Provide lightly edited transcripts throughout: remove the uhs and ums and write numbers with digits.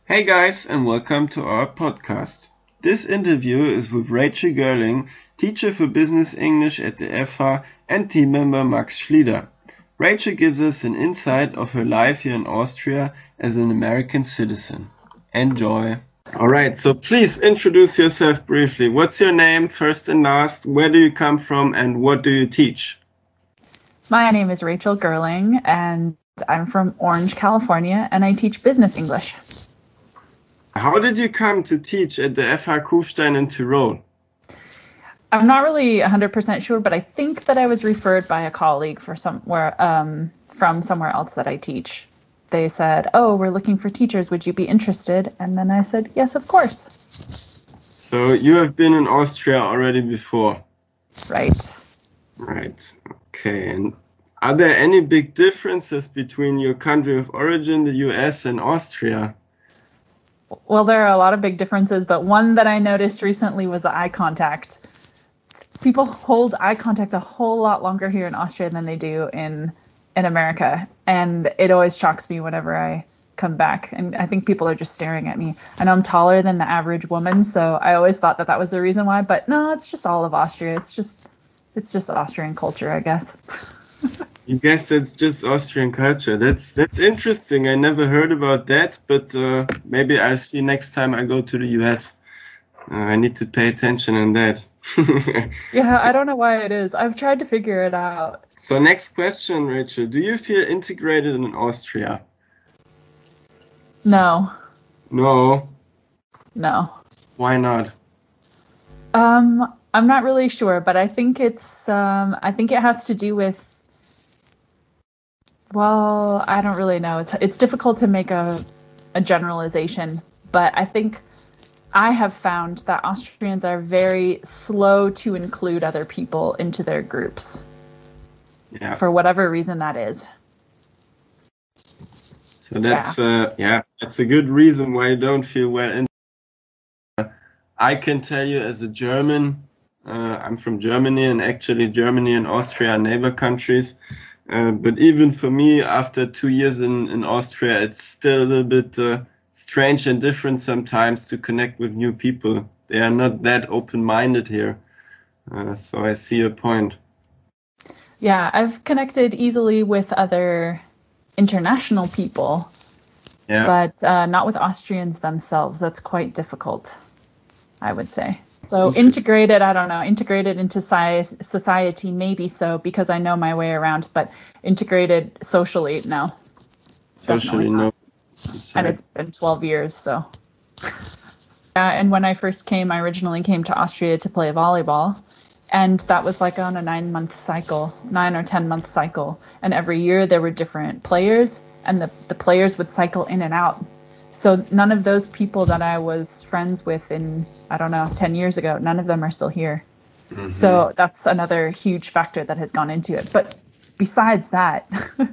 Hey guys, and welcome to our podcast. This interview is with Rachel Gerling, teacher for business English at the FH and team member Max Schlieder. Rachel gives us an insight of her life here in Austria as an American citizen. Enjoy. Alright, so please introduce yourself briefly. What's your name, first and last? Where do you come from and what do you teach? My name is Rachel Gerling, and I'm from Orange, California, and I teach business English. How did you come to teach at the FH Kufstein in Tyrol? I'm not really 100% sure, but I think that I was referred by a colleague from somewhere else that I teach. They said, "Oh, we're looking for teachers. Would you be interested?" And then I said, "Yes, of course." So you have been in Austria already before? Right. Right. Okay. And are there any big differences between your country of origin, the US, and Austria? Well, there are a lot of big differences, but one that I noticed recently was the eye contact. People hold eye contact a whole lot longer here in Austria than they do in America. And it always shocks me whenever I come back. And I think people are just staring at me. I know I'm taller than the average woman, so I always thought that was the reason why. But no, it's just all of Austria. It's just Austrian culture, I guess. I guess that's just Austrian culture. That's interesting. I never heard about that, but maybe I'll see next time I go to the US. I need to pay attention on that. Yeah, I don't know why it is. I've tried to figure it out. So next question, Rachel. Do you feel integrated in Austria? No. No. No. Why not? I'm not really sure, but I think I think it has to do with, well, I don't really know. It's difficult to make a generalization, but I think I have found that Austrians are very slow to include other people into their groups. Yeah. For whatever reason that is. So that's that's a good reason why you don't feel well in. I can tell you as a German, I'm from Germany, and actually Germany and Austria are neighbor countries. But even for me, after 2 years in Austria, it's still a little bit strange and different sometimes to connect with new people. They are not that open-minded here. So I see your point. Yeah, I've connected easily with other international people, but not with Austrians themselves. That's quite difficult, I would say. So integrated, I don't know, integrated into society, maybe so, because I know my way around, but integrated socially, no. Socially, no. And it's been 12 years, so. And when I first came, I originally came to Austria to play volleyball. And that was like on a 9 or 10 month cycle. And every year there were different players, and the players would cycle in and out. So none of those people that I was friends with in, I don't know, 10 years ago, none of them are still here. Mm-hmm. So that's another huge factor that has gone into it. But besides that,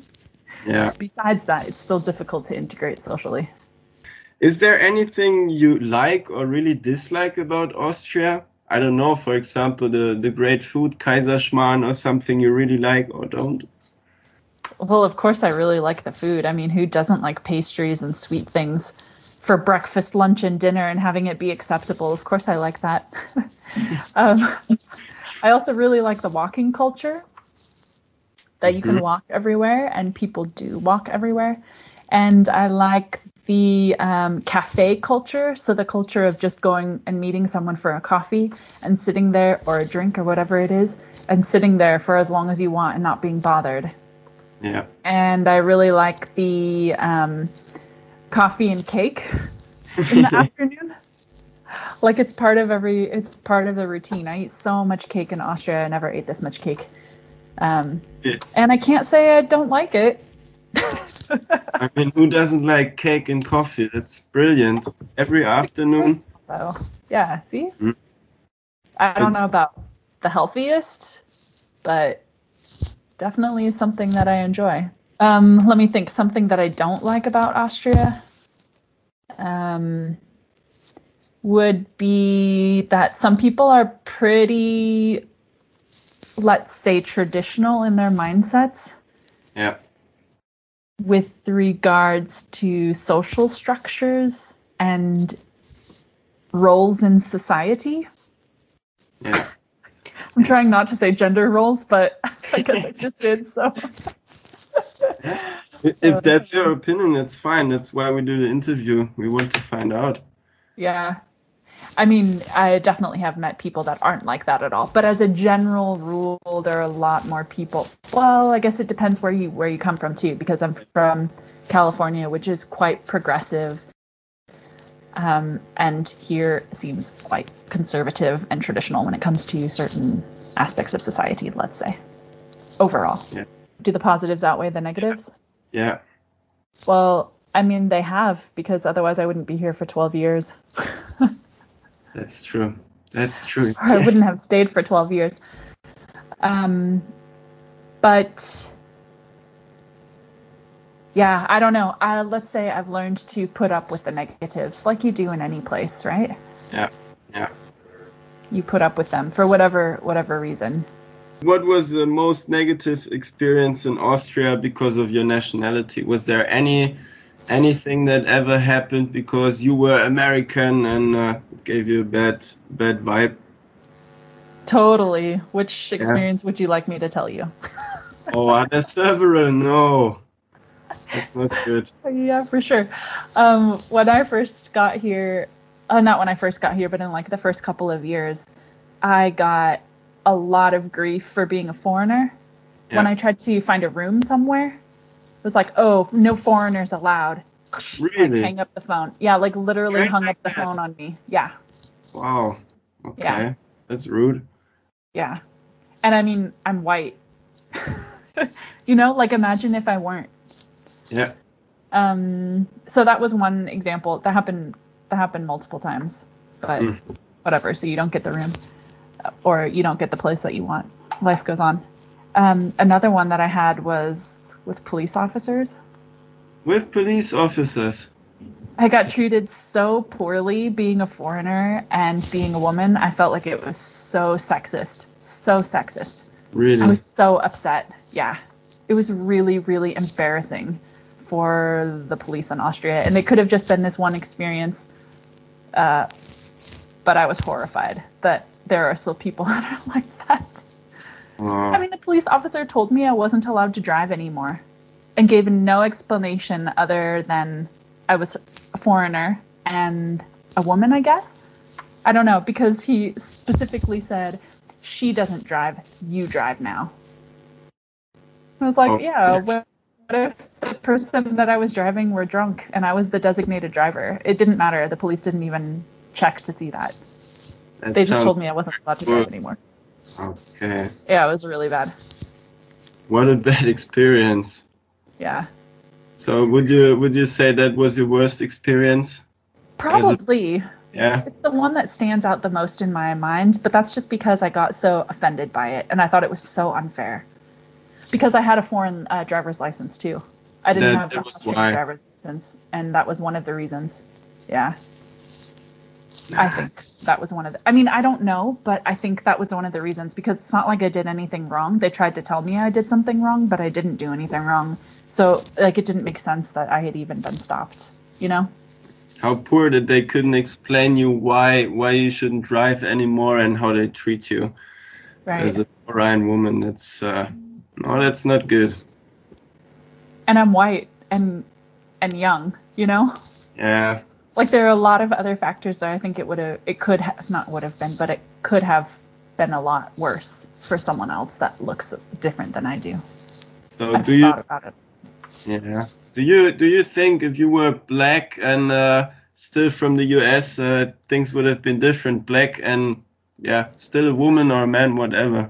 it's still difficult to integrate socially. Is there anything you like or really dislike about Austria? I don't know, for example, the great food, Kaiserschmarrn, or something you really like or don't? Well, of course, I really like the food. I mean, who doesn't like pastries and sweet things for breakfast, lunch, and dinner and having it be acceptable? Of course, I like that. I also really like the walking culture, that you can walk everywhere, and people do walk everywhere. And I like the cafe culture, so the culture of just going and meeting someone for a coffee and sitting there, or a drink or whatever it is, and sitting there for as long as you want and not being bothered. Yeah. And I really like the coffee and cake in the afternoon. Like it's part of the routine. I eat so much cake in Austria. I never ate this much cake. And I can't say I don't like it. I mean, who doesn't like cake and coffee? That's brilliant. Every afternoon. So, yeah, see? I don't know about the healthiest, but definitely something that I enjoy. Let me think. Something that I don't like about Austria would be that some people are pretty, let's say, traditional in their mindsets. Yeah. With regards to social structures and roles in society. Yeah. I'm trying not to say gender roles, but I guess I just did. So, If that's your opinion, that's fine. That's why we do the interview. We want to find out. yeah. I mean, I definitely have met people that aren't like that at all. But as a general rule, there are a lot more people. Well, I guess it depends where you come from too, because I'm from California, which is quite progressive. And here seems quite conservative and traditional when it comes to certain aspects of society, let's say, overall. Yeah. Do the positives outweigh the negatives? Yeah. Well, I mean, they have, because otherwise I wouldn't be here for 12 years. That's true. That's true. Or I wouldn't have stayed for 12 years. But yeah, I don't know. Let's say I've learned to put up with the negatives, like you do in any place, right? Yeah. Yeah. You put up with them for whatever reason. What was the most negative experience in Austria because of your nationality? Was there anything that ever happened because you were American and gave you a bad vibe? Totally. Which experience would you like me to tell you? Oh, are there several? No, that's not good. Yeah, for sure. When I first got here, not when I first got here, but in like the first couple of years, I got a lot of grief for being a foreigner. Yeah. When I tried to find a room somewhere, it was like, oh, no foreigners allowed. Really? Like hang up the phone. Yeah, like literally Straight hung like up the that? phone on me. Yeah. Wow. Okay. Yeah. That's rude. Yeah. And I mean, I'm white. You know, like imagine if I weren't. Yeah. So that was one example. That happened multiple times. But whatever, so you don't get the room or you don't get the place that you want. Life goes on. Another one that I had was with police officers. With police officers? I got treated so poorly being a foreigner and being a woman. I felt like it was so sexist. So sexist. Really? I was so upset. Yeah. It was really, really embarrassing for the police in Austria. And it could have just been this one experience. But I was horrified that there are still people that are like that. I mean, the police officer told me I wasn't allowed to drive anymore and gave no explanation other than I was a foreigner and a woman, I guess. I don't know, because he specifically said, she doesn't drive, you drive now. I was like, yeah, what if the person that I was driving were drunk and I was the designated driver? It didn't matter. The police didn't even check to see that. They just told me I wasn't allowed to drive anymore. Okay. Yeah, it was really bad. What a bad experience. Yeah. So would you say that was your worst experience? Probably. Yeah. It's the one that stands out the most in my mind, but that's just because I got so offended by it and I thought it was so unfair. Because I had a foreign driver's license too. I didn't have a Austrian driver's license, and that was one of the reasons. Yeah. I think that was one of the... I mean, I don't know, but I think that was one of the reasons, because it's not like I did anything wrong. They tried to tell me I did something wrong, but I didn't do anything wrong. So, like, it didn't make sense that I had even been stopped, you know? How poor that they couldn't explain you why you shouldn't drive anymore and how they treat you as a foreign woman. That's no, that's not good. And I'm white and young, you know? Yeah. Like, there are a lot of other factors that I think it could have been a lot worse for someone else that looks different than I do. So I've thought about it. Yeah. Do you think if you were black and still from the US, things would have been different? Black and still a woman or a man, whatever.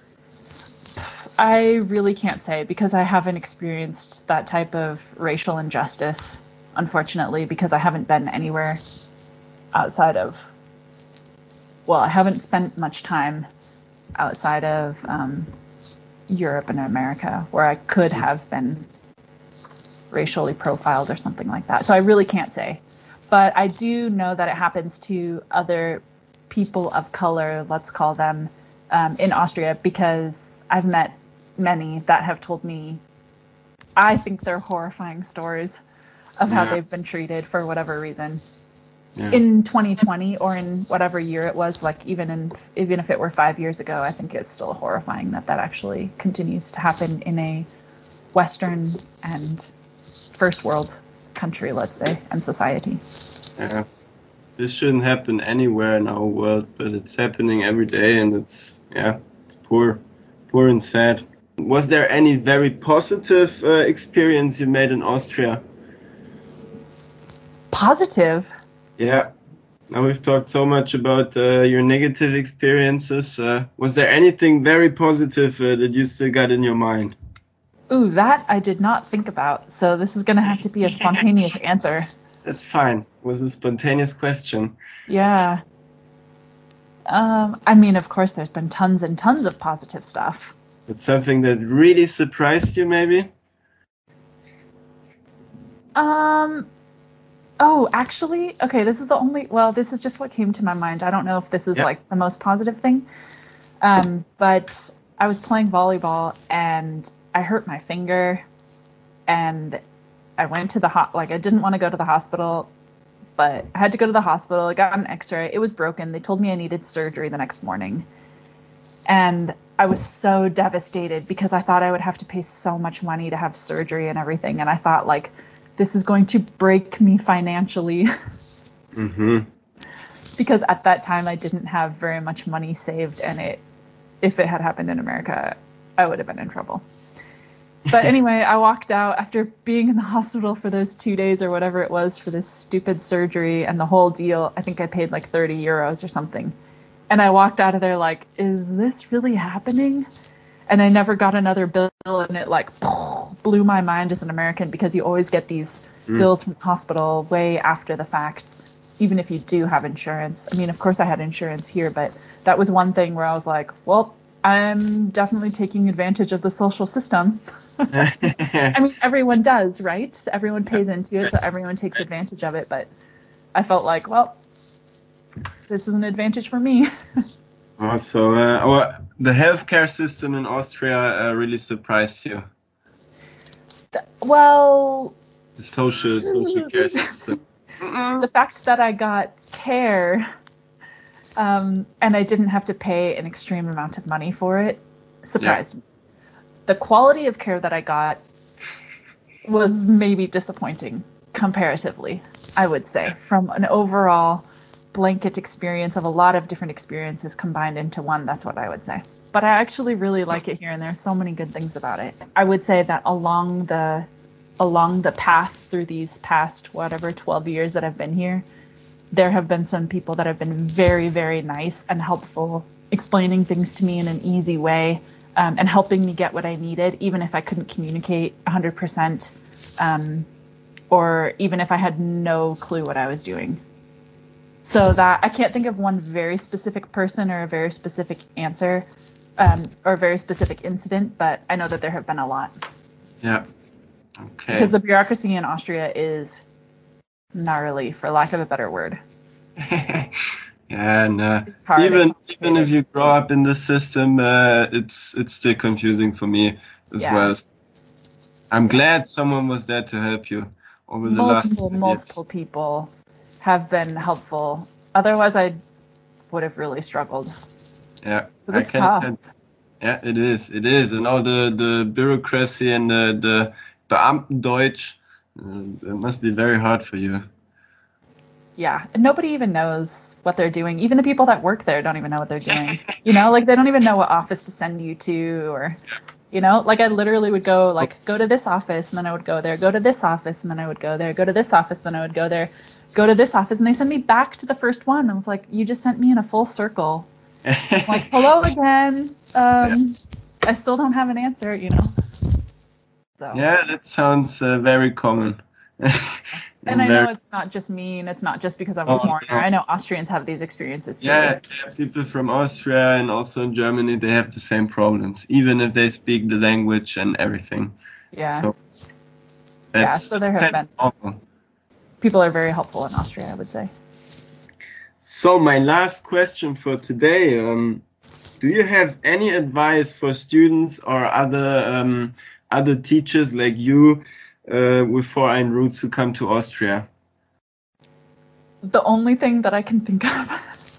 I really can't say, because I haven't experienced that type of racial injustice, unfortunately, because I haven't been anywhere outside of... Well, I haven't spent much time outside of Europe and America where I could have been racially profiled or something like that. So I really can't say. But I do know that it happens to other people of color, let's call them, in Austria, because I've met many that have told me, I think they're horrifying stories of how they've been treated for whatever reason. in 2020 or in whatever year it was, like even if it were 5 years ago, I think it's still horrifying that actually continues to happen in a Western and first world country, let's say, and society. Yeah, this shouldn't happen anywhere in our world, but it's happening every day, and it's poor and sad. Was there any very positive experience you made in Austria? Positive? Yeah. Now we've talked so much about your negative experiences. Was there anything very positive that you still got in your mind? Ooh, that I did not think about. So this is going to have to be a spontaneous answer. That's fine. It was a spontaneous question. Yeah. I mean, of course, there's been tons and tons of positive stuff. But something that really surprised you, maybe? Oh, actually, okay, this is just what came to my mind. I don't know if this is like the most positive thing. But I was playing volleyball and I hurt my finger and I went to I didn't want to go to the hospital, but I had to go to the hospital. I got an x-ray. It was broken. They told me I needed surgery the next morning. And I was so devastated because I thought I would have to pay so much money to have surgery and everything. And I thought, like, this is going to break me financially. Mm-hmm. Because at that time, I didn't have very much money saved. And if it had happened in America, I would have been in trouble. But anyway, I walked out after being in the hospital for those 2 days or whatever it was for this stupid surgery and the whole deal. I think I paid like 30 euros or something. And I walked out of there like, is this really happening? And I never got another bill, and it like blew my mind as an American because you always get these bills from the hospital way after the fact, even if you do have insurance. I mean, of course I had insurance here, but that was one thing where I was like, well, I'm definitely taking advantage of the social system. I mean, everyone does, right? Everyone pays into it, so everyone takes advantage of it. But I felt like, well, this is an advantage for me. So the healthcare system in Austria really surprised you. Well, the social care system. The fact that I got care and I didn't have to pay an extreme amount of money for it surprised me. The quality of care that I got was maybe disappointing comparatively, I would say, from an overall blanket experience of a lot of different experiences combined into one. That's what I would say. But I actually really like it here, and there's so many good things about it. I would say that along the path through these past 12 years that I've been here, there have been some people that have been very, very nice and helpful, explaining things to me in an easy way, and helping me get what I needed, even if I couldn't communicate 100%, or even if I had no clue what I was doing. So that I can't think of one very specific person or a very specific answer, or a very specific incident, but I know that there have been a lot. Yeah. Okay. Because the bureaucracy in Austria is gnarly, for lack of a better word. And even if you grow up in the system, it's still confusing for me as well. I'm glad someone was there to help you over the last years. Multiple people have been helpful. Otherwise, I would have really struggled. Yeah, it's tough. Yeah, it is. It is, and all the bureaucracy and the Beamtendeutsch, it must be very hard for you. Yeah, and nobody even knows what they're doing. Even the people that work there don't even know what they're doing. You know, like they don't even know what office to send you to, or, you know, like I literally would go to this office, and then I would go there, go to this office, and then I would go there, go to this office, then I would go there, go to this office, and they send me back to the first one. And it's like, you just sent me in a full circle. I'm like, hello again. I still don't have an answer, you know. So. Yeah, that sounds very common. And I know it's not just me, and it's not just because I'm a foreigner. No. I know Austrians have these experiences too. Yeah, people from Austria and also in Germany, they have the same problems, even if they speak the language and everything. Yeah. So so there have been awful. People are very helpful in Austria, I would say. So my last question for today, do you have any advice for students or other teachers like you with foreign roots who come to Austria? The only thing that I can think of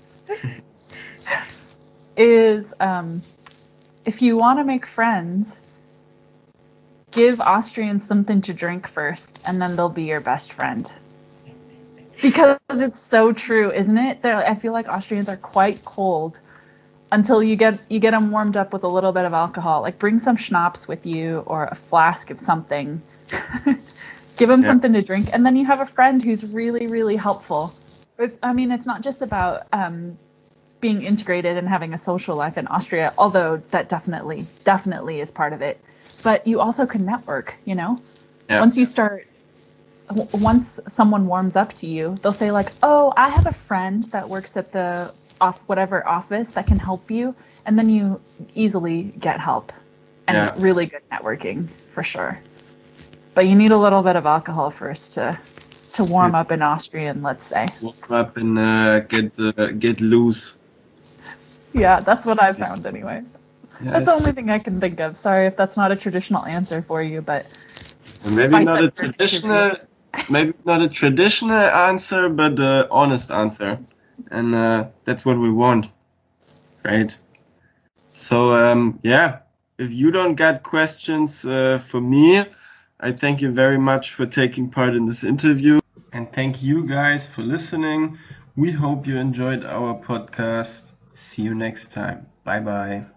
is if you want to make friends, give Austrians something to drink first, and then they'll be your best friend. Because it's so true, isn't it? I feel like Austrians are quite cold until you get them warmed up with a little bit of alcohol. Like bring some schnapps with you or a flask of something. Give them something to drink, and then you have a friend who's really, really helpful. It's not just about being integrated and having a social life in Austria, although that definitely is part of it. But you also can network, you know? Yeah. Once someone warms up to you, they'll say like, oh, I have a friend that works at the whatever office that can help you. And then you easily get help and really good networking for sure. But you need a little bit of alcohol first to warm up in Austrian, let's say. Warm up and get loose. Yeah, that's what I found anyway. Yes. That's the only thing I can think of. Sorry if that's not a traditional answer for you, but maybe not a traditional answer, but an honest answer, and that's what we want, right? So if you don't get questions for me, I thank you very much for taking part in this interview, and thank you guys for listening. We hope you enjoyed our podcast. See you next time. Bye bye.